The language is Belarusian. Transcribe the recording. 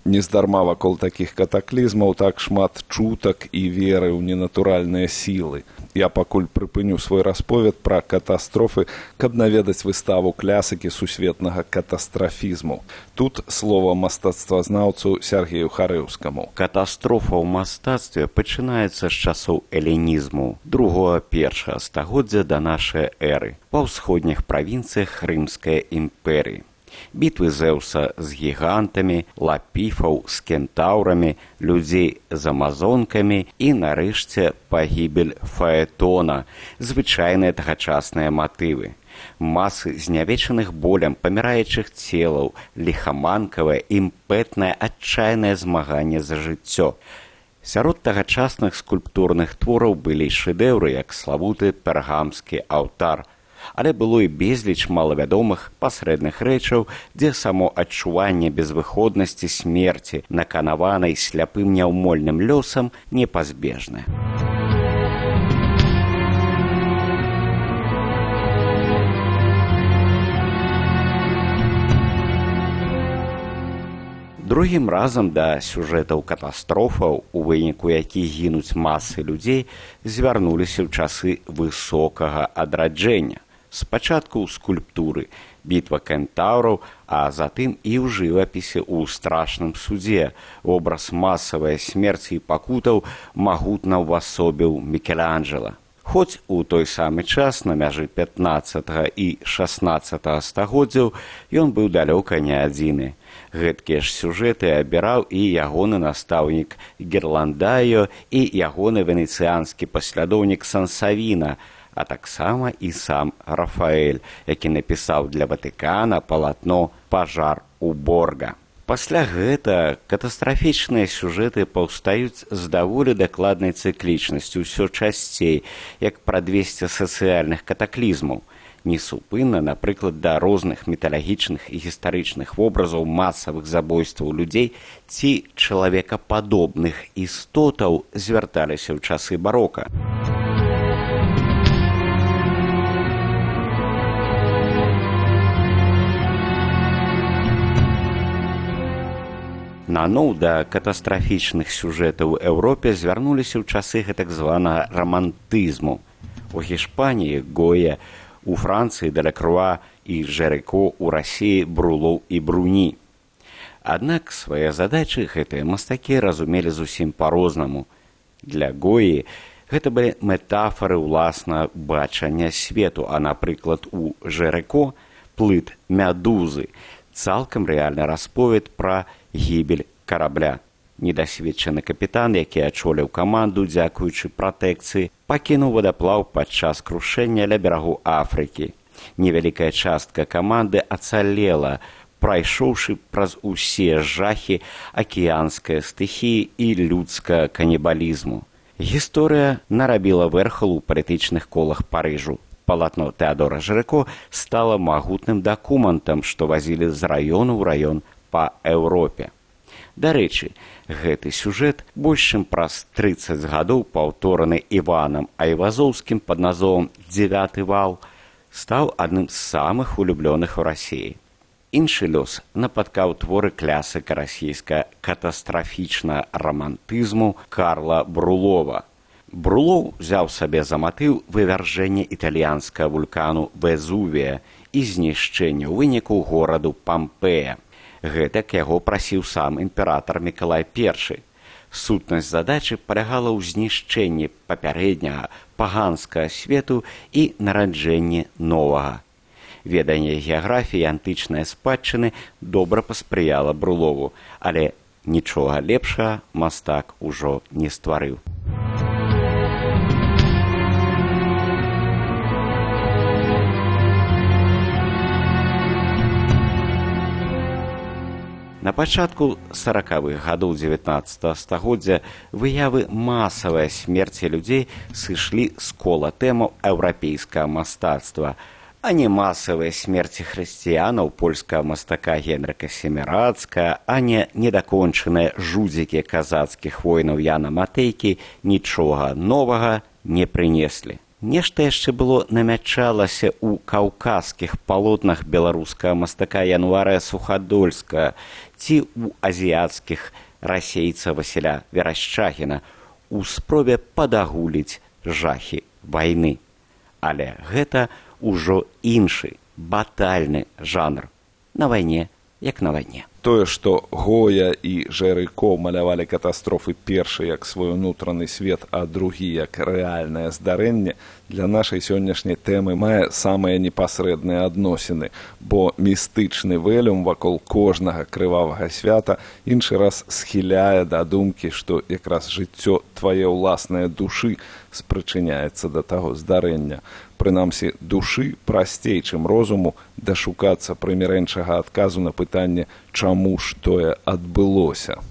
Нездарма вакол такіх катаклізмаў так шмат чутак і веры ў ненатуральныя сілы. Я пакуль прыпыню свой расповед пра катастрофы, каб наведаць выставу клясыкі сусветнага катастрафізму. Тут слова мастацтвазнаўцу Сергею Харэўскаму. Катастрофа ў мастацтве пачынаецца з часоў элінізму, другога-першага стагоддзя да нашай эры, па ўсходніх правінцыях Рымскай імперыі. Бітвы Зеўса з гігантамі, лапіфаў з кентаўрамі, людзей з амазонкамі і, нарэшце, пагібель фаэтона, звычайныя тагачасныя матывы. Масы знявечаных болем паміраючых целаў, ліхаманкавае, імпэтнае, адчайнае змаганне за жыццё. Сярод тагачасных скульптурных твораў былі шэдэўры, як славуты пергамскі алтар, але было і безліч малавядомых пасрэдных рэчаў, дзе само адчуванне безвыходнасці смерці, наканаванай сляпым няўмольным лёсам, непазбежнае. Другім разам да сюжэтаў катастрофаў, у выніку якіх гінуць масы людзей, звярнуліся ў часы высокага адраджэння. Спачатку ў скульптуры, бітва кентаўраў, а затым і ў жывапісе ў страшным судзе. Образ масавай смерці і пакутаў магутна ўвасобіў Мікеланджэла. Хоць у той самы час, на мяжы 15 і 16 стагоддзяў, ён быў далёка не адзіны. Гэткія ж сюжэты абіраў і ягоны настаўнік Герландайо і ягоны венецыянскі паслядоўнік Сансавіна, а таксама і сам Рафаэль, які напісаў для Ватыкана палатно «Пажар у Борга». Пасля гэта катастрафічныя сюжэты паўстаюць з даволі дакладнай цыклічнасцю ўсё часцей, як прадвесце сацыяльных катаклізмаў. Несупынна, напрыклад, да розных міталагічных і гістарычных вобразаў масавых забойстваў людзей ці чалавекападобных істотаў звярталіся ў часы барока. Наноў да катастрафічных сюжэтаў у Еўропе звярнуліся ў часы гэтак званага рамантызму. У Гішпаніі Гоя, у Францыі Далякруа і Жэрэко, у Расіі Брулоў і Бруні. Аднак свае задачы гэтыя мастакі разумелі зусім па-рознаму. Для Гоі гэта былі метафары ўласна бачання свету, а, напрыклад, у Жэрэко плыт Мядузы, цалкам рэальны расповед пра гібель карабля. Недасведчаны капітан, які ачоліў каманду, дзякуючы пратэкцыі, пакінуў вадаплаў падчас крушэння ля берагу Афрыкі. Невялікая частка каманды ацалела, прайшоўшы праз усе жахі акіянскай стыхіі і людскага канібалізму. Гісторыя нарабіла вэрхал у палітычных колах Парыжу. Палатно Тэадора Жэрэко стала магутным дакументам, што вазілі з раёну ў раён па Еўропе. Дарэчы, гэты сюжэт больш чым праз 30 гадоў паўтораны Іванам Айвазоўскім пад назвом «Дзевяты вал» стаў адным з самых улюблёных у Расіі. Іншы лёс напаткаў творы клясыка расійскага катастрафічнага рамантызму Карла Брулова. Брулоў узяў сабе за матыў вывяржэнне італьянскага вулкану Везувія і знішчэнне ў выніку гораду Пампея. Гэтак яго прасіў сам імператар Мікалай I. Сутнасць задачы палягала ў знішчэнні папярэдняга паганскага свету і нараджэнні новага. Веданне геаграфіі антычнай спадчыны добра паспрыяла Брулову, але нічога лепшага мастак ужо не стварыў. На пачатку 40-х гадоў 19 стагоддзя выявы масавай смерці людзей сышлі з кола тэмаў еўрапейскага мастацтва, а не масавай смерці хрысціянаў польскага мастака Генрыка Семірадска, а не недакончаныя жудзікі казацкіх войнаў Яна Матэйкі нічога новага не прынеслі. Нешта яшчэ было намячалася ў каўказскіх палотнах беларускага мастака Януарыя Сухадольскага ці ў азіяцкіх расейца Васіля Верашчагіна у спробе падагуліць жахі вайны. Але гэта ўжо іншы, батальны жанр. На вайне, як на вайне. Тое, што Гоя і Жэрыко малявалі катастрофы першы як свой унутраны свет, а другі як рэальнае здарэнне, для нашай сённяшняй тэмы мае самыя непасрэдныя адносіны, бо містычны вэлюм вакол кожнага крывавага свята іншы раз схіляе да думкі, што якраз жыццё твае ўласнае душы спрычыняецца да таго здарэння. Прынамсі, душы прасцей, чым розуму, дашукацца прымірэнчага адказу на пытанне, чаму ж тое адбылося.